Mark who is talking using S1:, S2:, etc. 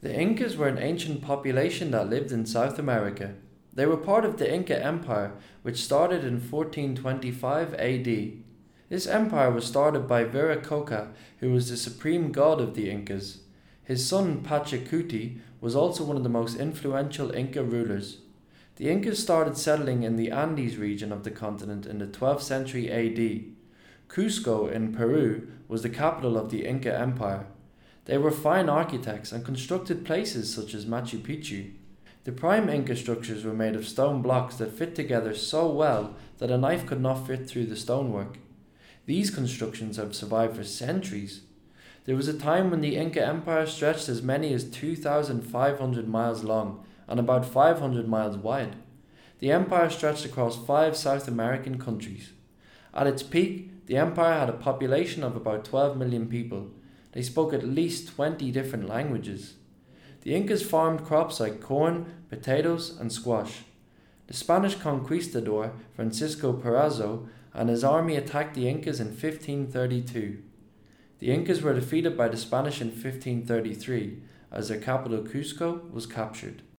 S1: The Incas were an ancient population that lived in South America. They were part of the Inca Empire, which started in 1425 AD. This empire was started by Viracocha, who was the supreme god of the Incas. His son Pachacuti was also one of the most influential Inca rulers. The Incas started settling in the Andes region of the continent in the 12th century AD. Cusco in Peru was the capital of the Inca Empire. They were fine architects and constructed places such as Machu Picchu. The prime Inca structures were made of stone blocks that fit together so well that a knife could not fit through the stonework. These constructions have survived for centuries. There was a time when the Inca Empire stretched as many as 2,500 miles long and about 500 miles wide. The empire stretched across 5 South American countries. At its peak, the empire had a population of about 12 million people. They spoke at least 20 different languages. The Incas farmed crops like corn, potatoes, and squash. The Spanish conquistador Francisco Pizarro and his army attacked the Incas in 1532. The Incas were defeated by the Spanish in 1533 as their capital Cusco was captured.